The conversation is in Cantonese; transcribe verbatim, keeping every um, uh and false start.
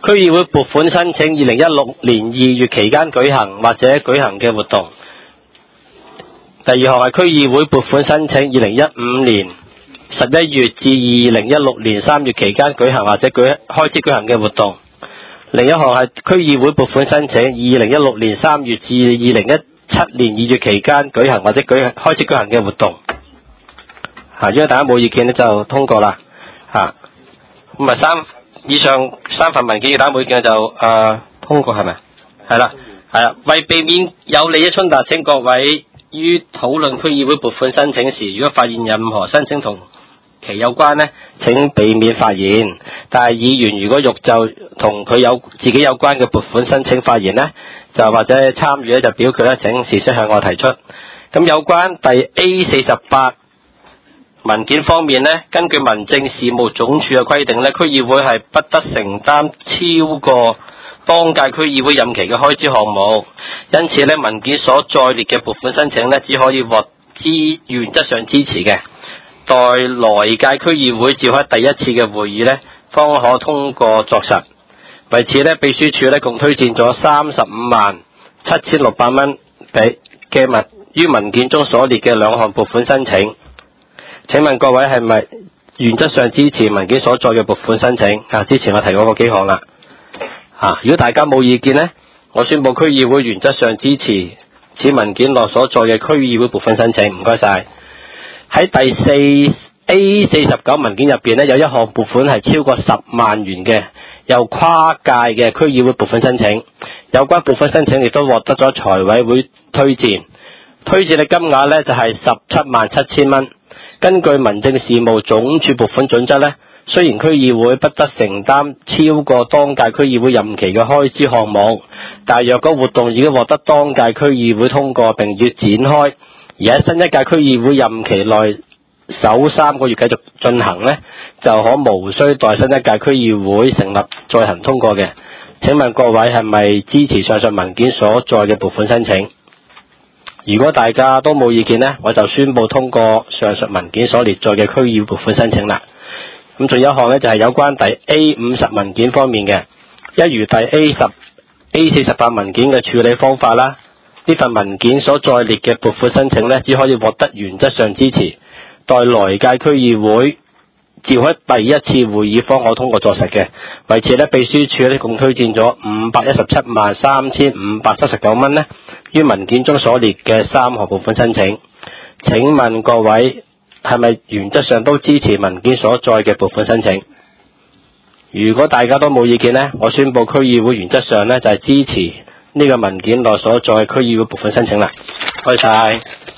區議會撥款申請二零一六年二月期間舉行或者舉行嘅活動。第二項係區議會撥款申請二零一五年十一月至二零一六年三月期間舉行或者舉開始舉行嘅活動。另一項係區議會撥款申請二零一六年三月至二零一七年二月期間舉行或者舉開始舉行嘅活動。嚇，如果大家冇意見咧，就通過啦。嚇，咁啊三以上三份文件，大家冇意見就誒、呃、通過係咪？係啦，係啦。為避免有利益衝突，請各位於討論區議會撥款申請時，如果發現任何申請同其有關呢，請避免發言。但係議員如果欲就同佢有自己有關嘅撥款申請發言呢，就或者參與咧就表決咧，請事先向我提出。咁有關第 A 四十八文件方面呢，根據民政事務總署嘅規定呢，區議會係不得承擔超過當屆區議會任期嘅開支項目，因此呢，文件所載列嘅撥款申請呢，只可以獲支原則上支持嘅。待來屆區議會召開第一次嘅會議呢，方可通過作實。為此呢，秘書處呢共推薦咗三十五萬七千六百蚊俾嘅文於文件中所列嘅兩項撥款申請。請問各位係咪原則上支持文件所載嘅撥款申請？啊，之前我提過嗰幾項啦。啊，如果大家冇意見呢，我宣佈區議會原則上支持此文件內所載嘅區議會撥款申請。唔該晒。喺第四 A 四十九文件入邊呢，有一項撥款係超過十萬元嘅，又跨界嘅區議會撥款申請。有關撥款申請亦都獲得咗財委會推薦，推薦嘅金額呢就係十七萬七千蚊。根據民政事務總署撥款準則呢，雖然區議會不得承擔超過當屆區議會任期嘅開支項目，但若果活動已經獲得當屆區議會通過並要展開，而喺新一屆區議會任期內首三個月繼續進行呢，就可無需待新一屆區議會成立再行通過嘅。請問各位係咪支持上述文件所載嘅撥款申請？如果大家都冇意見呢，我就宣佈通過上述文件所列載嘅區議會撥款申請啦。咁仲有一項呢，就係有關第 A 五十文件方面嘅，一如第 A 十 A 四十八文件嘅處理方法啦。呢份文件所載列嘅撥款申請呢，只可以獲得原則上支持，待來屆區議會召開第一次會議方可通過作實嘅。為此呢，秘書處呢共推薦咗五百一十七萬三千五百七十九蚊呢，於文件中所列嘅三項撥款申請。請問各位係咪原則上都支持文件所載嘅撥款申請？如果大家都冇意見呢，我宣佈區議會原則上呢就係支持呢個文件內所載區議會撥款申請啦。多謝晒。